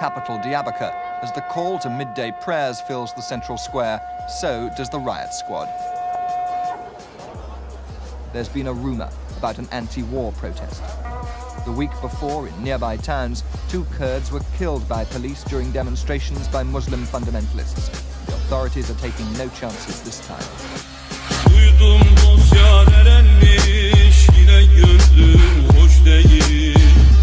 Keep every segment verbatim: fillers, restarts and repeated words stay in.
capital Diyarbakir. As the call to midday prayers fills the central square, so does the riot squad. There's been a rumor about an anti-war protest. The week before, in nearby towns, two Kurds were killed by police during demonstrations by Muslim fundamentalists. The authorities are taking no chances this time. Duydum dosya erenmiş, yine gönlüm hoş değil.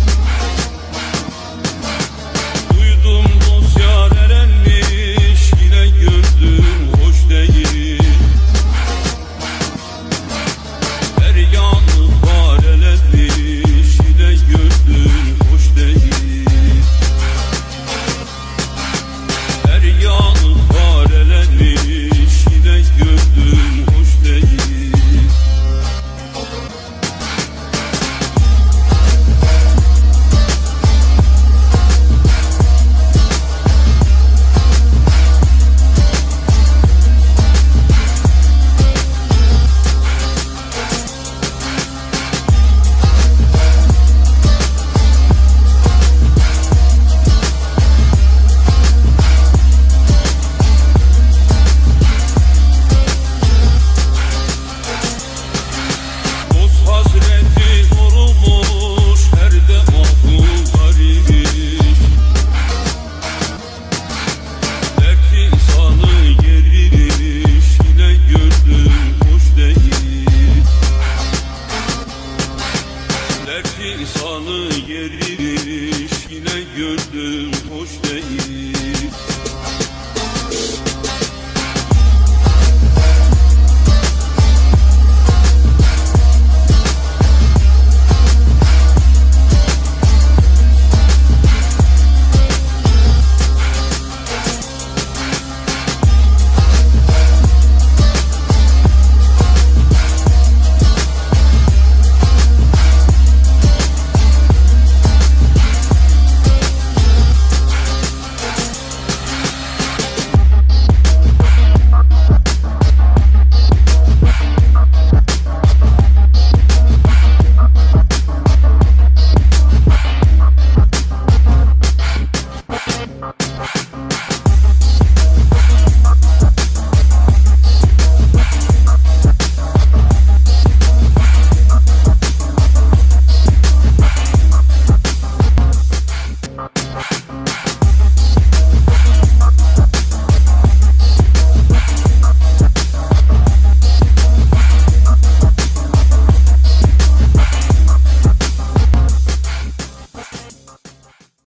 Duydum dosya erenmiş, yine gönlüm hoş değil. Her yanı farelenmiş, yine gönlüm hoş değil. Her yanı farelenmiş, yine gönlüm hoş değil. İnsanı yerimiş, yine gönlüm hoş değil.